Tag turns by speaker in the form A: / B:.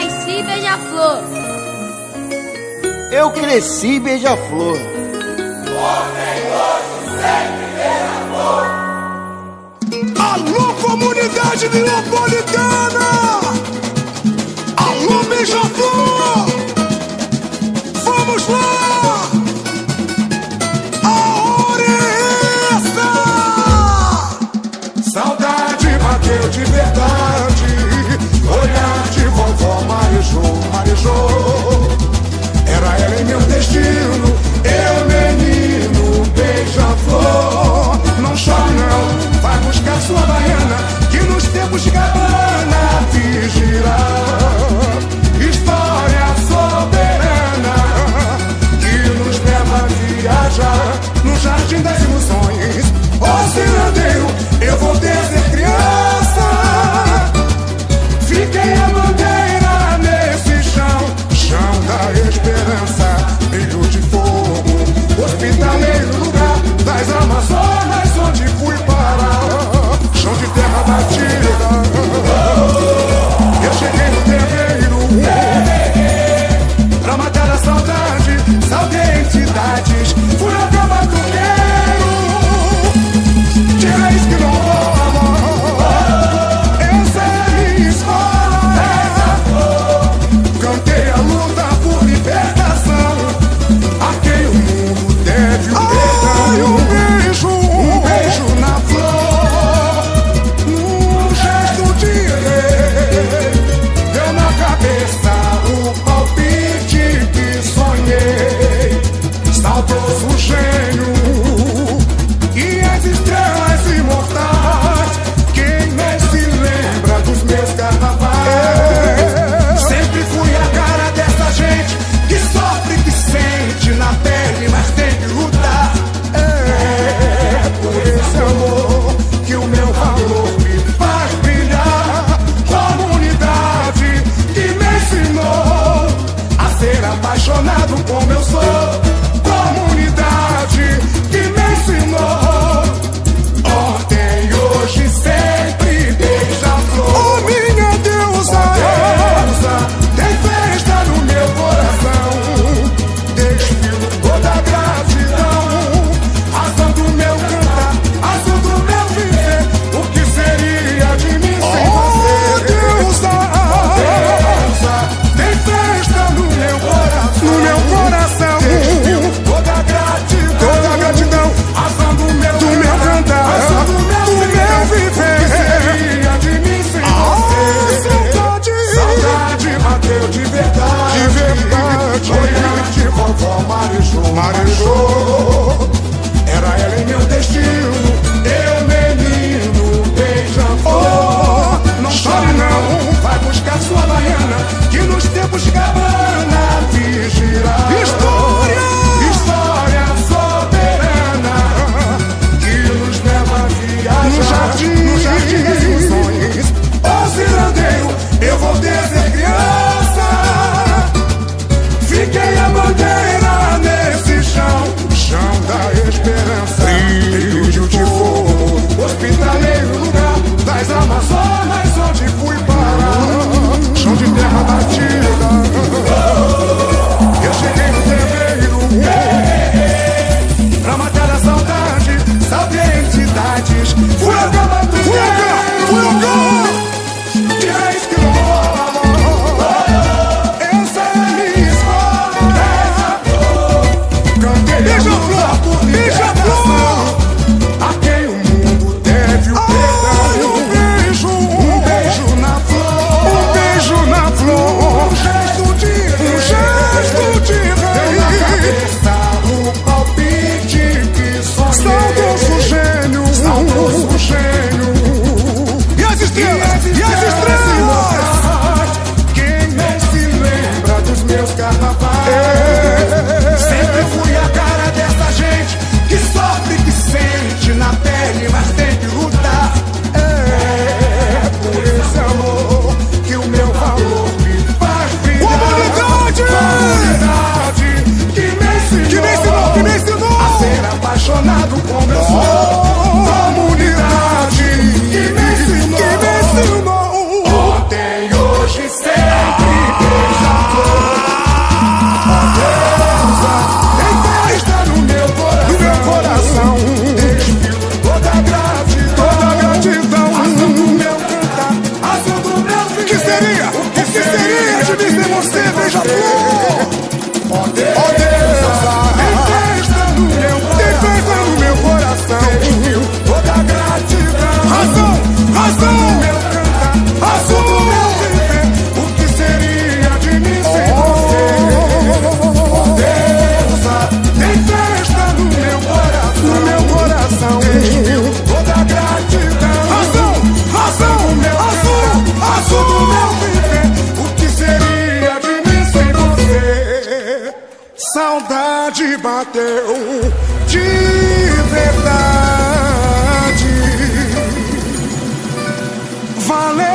A: nasci beija-flor.
B: Eu cresci beija-flor.
C: Alô, comunidade neapolitana! Alô, beija-flor! Vamos lá! A hora é essa! Saudade bateu de verdade, olhar de vovó marejou. Era ela em meu destino, eu menino beija-flor. Não chore não, vai buscar sua baiana, que nos tempos de cabana vigirá. História soberana, que nos leva a viajar no jardim das ilusões. Ó cirandeiro, eu voltei a ser criança. Fiquei a bandeira nesse chão da esperança. Brilho de fogo, hospitaleiro lugar das Amazonas, onde fui parar. Chão de terra batida, eu cheguei no terreiro pra matar a saudade, saudei entidades, fui até batuqueiro. Tira isso que não rola, essa é a minha escola. Cantei a luta por libertação, a quem o mundo deve o perdão. Um beijo na flor, num gesto de rei. Deu na cabeça o palpite que sonhei. Saudoso gênio e as estrelas imortais. Quem não se lembra dos meus carnavais? Sempre fui a cara dessa gente que sofre, que sente na pele, mas tem que lutar. É por esse amor que o meu valor me faz brilhar. Comunidade que me ensinou a ser apaixonado como eu sou. Comunidade que me ensinou ontem, hoje, sempre beija-flor. Oh, minha deusa, tem festa no meu coração. Desfilo toda a gratidão, razão do meu cantar, razão do meu viver. O que seria de mim sem você? Oh, deusa, tem festa no meu coração. Desfilo toda a gratidão, razão do meu cantar, razão do meu viver. O que seria de mim sem você? Saudade bateu de verdade, olhar de vovó marejou. Era ela em meu destino, eu menino beija-flor. Não chore não, vai buscar sua baiana, que nos tempos de cabana vigirá. História soberana, que nos leva a viajar no jardim das ilusões. Ó cirandeiro, eu voltei a ser criança. Fiquei a bandeira nesse chão da esperança. Brilho de fogo, hospitaleiro lugar das Amazonas, onde fui parar. Chão de terra batida, eu cheguei no terreiro pra matar a saudade, saudei entidades, fui acabar Valeu!